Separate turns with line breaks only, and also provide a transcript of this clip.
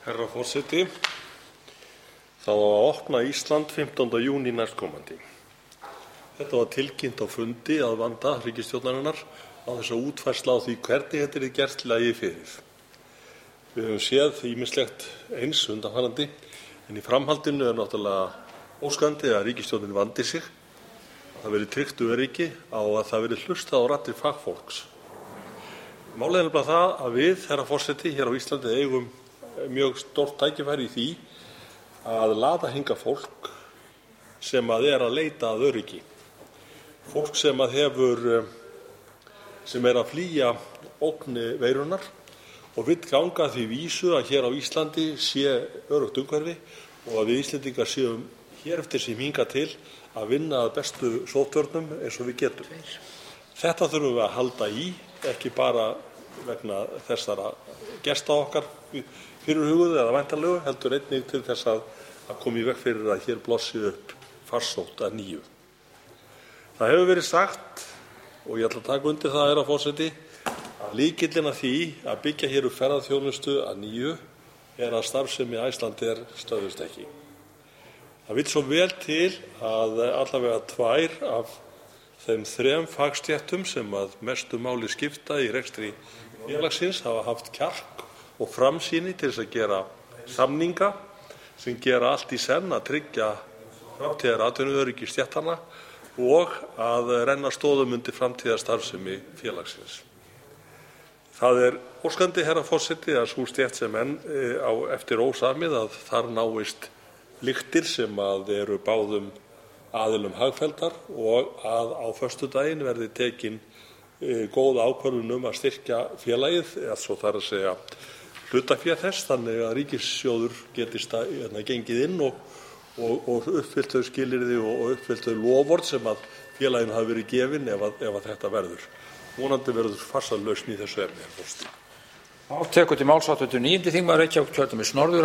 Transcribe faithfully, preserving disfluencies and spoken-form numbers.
Herra forseti. Það á að opna Ísland fimmtánda júní næstkomandi. Þetta var tilkynnt á fundi að vanda ríkisstjórnarinnar á þess að útfærsla á því hvernig þetta er gert lagi fyrir. Við höfum séð ýmislegt eins undanfarandi, en í framhaldinu er náttúrulega óskandi að ríkisstjórnin vandi sig, að það verði tryggt öryggi á að það verði hlustað á raddir fagfólks. Málið er nefnilega það að við, herra forseti, hér á Íslandi eigum mjög stórt tækifæri í því að laða hingað fólk sem að er að leita að öryggi. Fólk sem að hefur, sem er að flýja ógn veirunnar og vill ganga því vísu að hér á Íslandi sé öruggt umhverfi og að við Íslendingar séum hér eftir sem hingað til að vinna að bestu sóttvörnum eins og við getum. Þetta þurfum við að halda í, ekki bara vegna þessara gesta okkar fyrirhuguðu eða væntanlegu, heldur einnig til þess að, að koma í veg fyrir að hér blossi upp farsótt að nýju. Það hefur verið sagt, og ég ætla að taka undir það, herra forseti, að lykillinn að því að byggja hér upp ferðaþjónustu að nýju er að starfsemi Icelandair stöðvist ekki. Það vill svo vel til að allavega tvær af þeim þrem fagstéttum sem að mestu máli skipta í rekstri félagsins hafa haft kjark og framsýni til þess að gera samninga sem gera allt í senn að tryggja framtíðar atvinnuöryggi stéttanna og að renna stoðum undir framtíðarstarfsemi félagsins. Það er óskandi, herra forseti, að sú stétt sem enn á eftir ósamið að þar náist lyktir sem að eru báðum aðilum hagfelldar og að á föstudaginn verði tekin góð ákvörðun um að styrkja félagið, eða svo þarf að segja hlutafé þess, þannig að ríkissjóður geti gengið inn og, og, og uppfyllt þau skilyrði og, og uppfyllt þau loforð sem að félaginu hafi verið gefin ef að, ef að þetta verður. Vonandi verður farsæl lausn í þessu efni.
Þá tekur til máls háttvirtur níundi þingmaður Reykjavíkurkjördæmis norður.